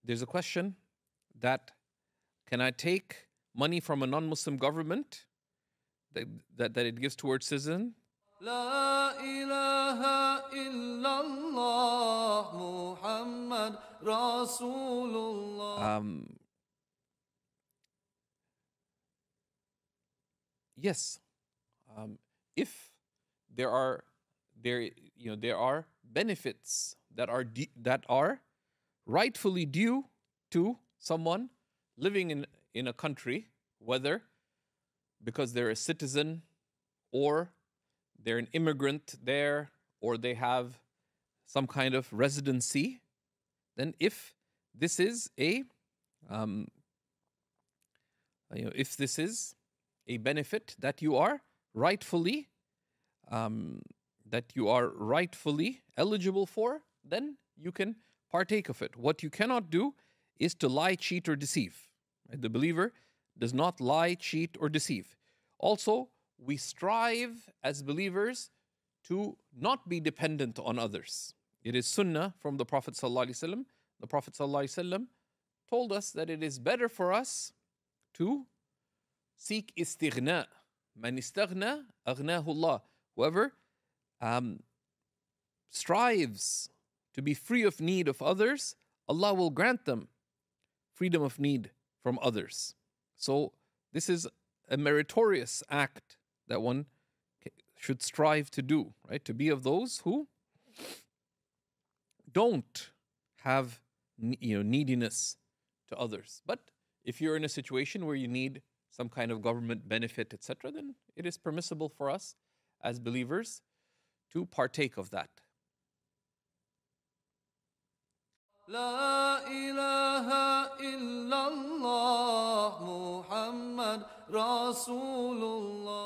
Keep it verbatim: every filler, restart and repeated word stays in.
there's a question that can I take money from a non-Muslim government that, that, that it gives towards citizen? لا إله إلا الله محمد رسول الله. Um, yes. Um, if there are there you know there are benefits that are de- that are rightfully due to someone living in in a country, whether because they're a citizen or they're an immigrant there or they have some kind of residency, then if this is a um, you know if this is a benefit that you are rightfully um, that you are rightfully eligible for, then you can partake of it. What you cannot do is to lie, cheat, or deceive. Right? The believer does not lie, cheat, or deceive. Also, we strive as believers to not be dependent on others. It is sunnah from the Prophet ﷺ. The Prophet ﷺ told us that it is better for us to seek istighna. Man istaghna, aghnahu Allah. Whoever um, strives to be free of need of others, Allah will grant them freedom of need from others. So this is a meritorious act that one should strive to do, right? To be of those who don't have you know neediness to others. But if you're in a situation where you need some kind of government benefit, et cetera, then it is permissible for us as believers to partake of that. لا إله إلا الله محمد رسول الله.